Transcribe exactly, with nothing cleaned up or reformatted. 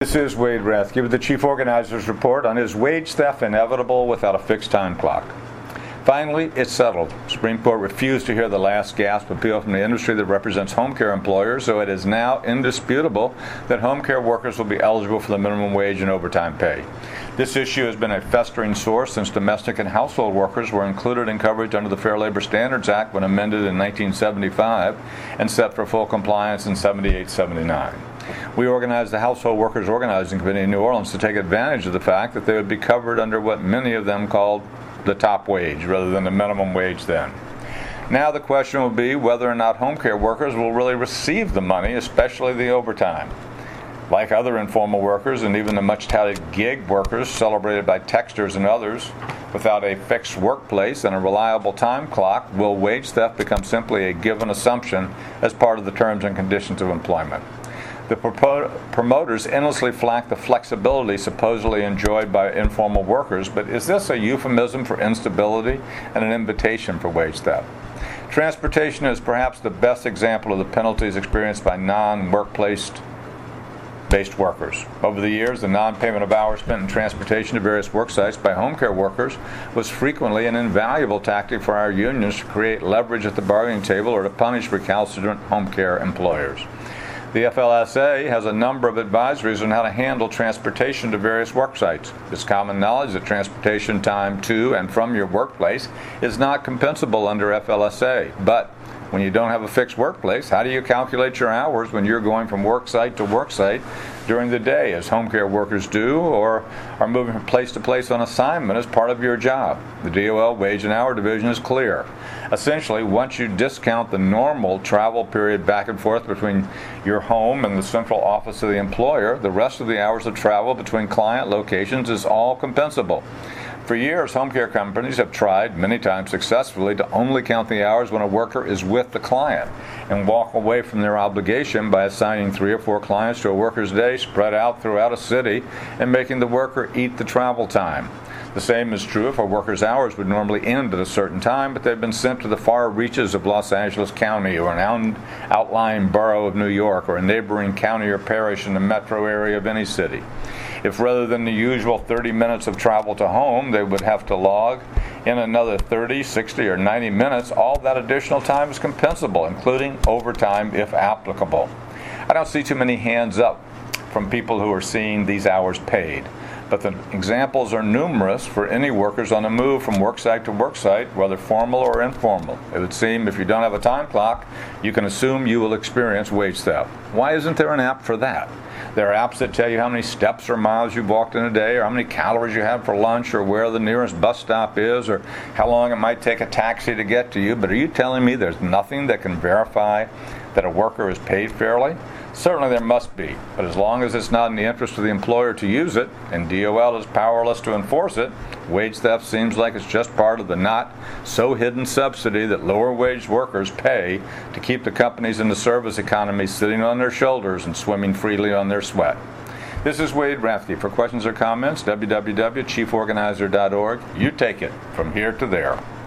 This is Wade Rathke with the Chief Organizer's Report on Is Wage Theft Inevitable Without a Fixed Time Clock? Finally, it's settled. Supreme Court refused to hear the last gasp appeal from the industry that represents home care employers, so it is now indisputable that home care workers will be eligible for the minimum wage and overtime pay. This issue has been a festering sore since domestic and household workers were included in coverage under the Fair Labor Standards Act when amended in nineteen seventy-five and set for full compliance in seventy-eight seventy-nine. We organized the Household Workers Organizing Committee in New Orleans to take advantage of the fact that they would be covered under what many of them called the top wage rather than the minimum wage then. Now the question will be whether or not home care workers will really receive the money, especially the overtime. Like other informal workers and even the much-touted gig workers celebrated by texters and others, without a fixed workplace and a reliable time clock, will wage theft become simply a given assumption as part of the terms and conditions of employment? The promoters endlessly flack the flexibility supposedly enjoyed by informal workers, but is this a euphemism for instability and an invitation for wage theft? Transportation is perhaps the best example of the penalties experienced by non-workplace based workers. Over the years, the non-payment of hours spent in transportation to various work sites by home care workers was frequently an invaluable tactic for our unions to create leverage at the bargaining table or to punish recalcitrant home care employers. The F L S A has a number of advisories on how to handle transportation to various work sites. It's common knowledge that transportation time to and from your workplace is not compensable under F L S A, but when you don't have a fixed workplace, how do you calculate your hours when you're going from work site to work site during the day, as home care workers do, or are moving from place to place on assignment as part of your job? The D O L wage and hour division is clear. Essentially, once you discount the normal travel period back and forth between your home and the central office of the employer, the rest of the hours of travel between client locations is all compensable. For years, home care companies have tried, many times successfully, to only count the hours when a worker is with the client and walk away from their obligation by assigning three or four clients to a worker's day spread out throughout a city and making the worker eat the travel time. The same is true if a worker's hours would normally end at a certain time, but they've been sent to the far reaches of Los Angeles County or an outlying borough of New York or a neighboring county or parish in the metro area of any city. If rather than the usual thirty minutes of travel to home, they would have to log in another thirty, sixty, or ninety minutes, all that additional time is compensable, including overtime if applicable. I don't see too many hands up from people who are seeing these hours paid, but the examples are numerous for any workers on the move from worksite to worksite, whether formal or informal. It would seem if you don't have a time clock, you can assume you will experience wage theft. Why isn't there an app for that? There are apps that tell you how many steps or miles you've walked in a day, or how many calories you have for lunch, or where the nearest bus stop is, or how long it might take a taxi to get to you. But are you telling me there's nothing that can verify that a worker is paid fairly? Certainly there must be, but as long as it's not in the interest of the employer to use it, and D O L is powerless to enforce it, wage theft seems like it's just part of the not-so-hidden subsidy that lower-wage workers pay to keep the companies in the service economy sitting on their shoulders and swimming freely on their sweat. This is Wade Rathke. For questions or comments, w w w dot chief organizer dot org. You take it from here to there.